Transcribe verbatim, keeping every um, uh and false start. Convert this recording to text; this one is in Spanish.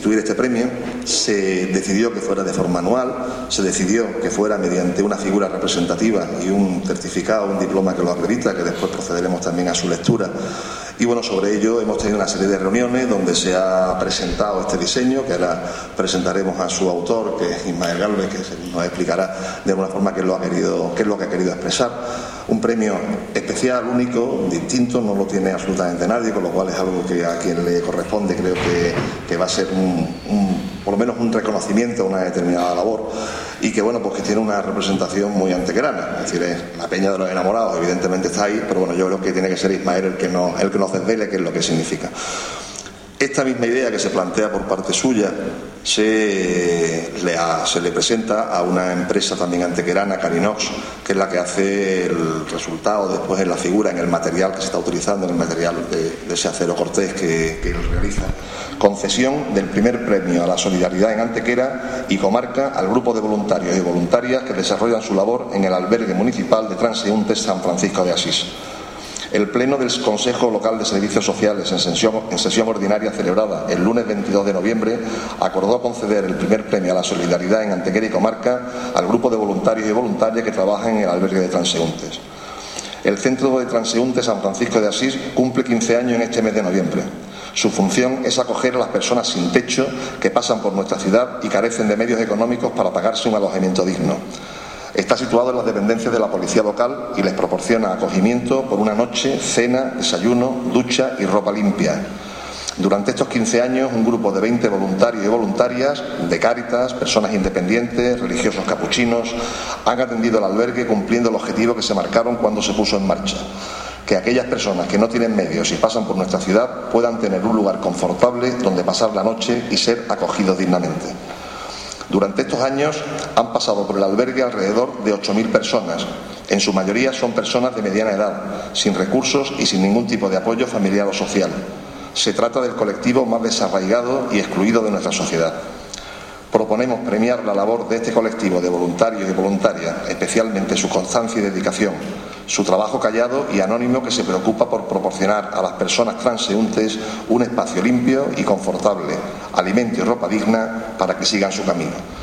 constituir este premio. Se decidió que fuera de forma anual, se decidió que fuera mediante una figura representativa y un certificado, un diploma que lo acredita, que después procederemos también a su lectura. Y bueno, sobre ello hemos tenido una serie de reuniones donde se ha presentado este diseño, que ahora presentaremos a su autor, que es Ismael Gálvez, que nos explicará de alguna forma qué es lo, ha querido, qué es lo que ha querido expresar. Un premio especial, único, distinto, no lo tiene absolutamente nadie, con lo cual es algo que a quien le corresponde creo que, que va a ser un, un, por lo menos un reconocimiento a una determinada labor, y que bueno, pues que tiene una representación muy antequerana, es decir, es la Peña de los Enamorados, evidentemente está ahí, pero bueno, yo creo que tiene que ser Ismael el que nos, el que nos desvele qué es lo que significa. Esta misma idea que se plantea por parte suya se le, a, se le presenta a una empresa también antequerana, Carinox, que es la que hace el resultado después en la figura, en el material que se está utilizando, en el material de, de ese acero cortés que, que él realiza. Concesión del primer premio a la solidaridad en Antequera y comarca al grupo de voluntarios y voluntarias que desarrollan su labor en el albergue municipal de transeúntes San Francisco de Asís. El Pleno del Consejo Local de Servicios Sociales, en sesión, en sesión ordinaria celebrada el lunes veintidós de noviembre, acordó conceder el primer premio a la solidaridad en Antequera y comarca al grupo de voluntarios y voluntarias que trabajan en el albergue de transeúntes. El Centro de Transeúntes San Francisco de Asís cumple quince años en este mes de noviembre. Su función es acoger a las personas sin techo que pasan por nuestra ciudad y carecen de medios económicos para pagarse un alojamiento digno. Está situado en las dependencias de la policía local y les proporciona acogimiento por una noche, cena, desayuno, ducha y ropa limpia. Durante estos quince años, un grupo de veinte voluntarios y voluntarias de Cáritas, personas independientes, religiosos capuchinos, han atendido el albergue cumpliendo el objetivo que se marcaron cuando se puso en marcha: que aquellas personas que no tienen medios y pasan por nuestra ciudad puedan tener un lugar confortable donde pasar la noche y ser acogidos dignamente. Durante estos años han pasado por el albergue alrededor de ocho mil personas. En su mayoría son personas de mediana edad, sin recursos y sin ningún tipo de apoyo familiar o social. Se trata del colectivo más desarraigado y excluido de nuestra sociedad. Proponemos premiar la labor de este colectivo de voluntarios y voluntarias, especialmente su constancia y dedicación, su trabajo callado y anónimo que se preocupa por proporcionar a las personas transeúntes un espacio limpio y confortable, alimento y ropa digna para que sigan su camino.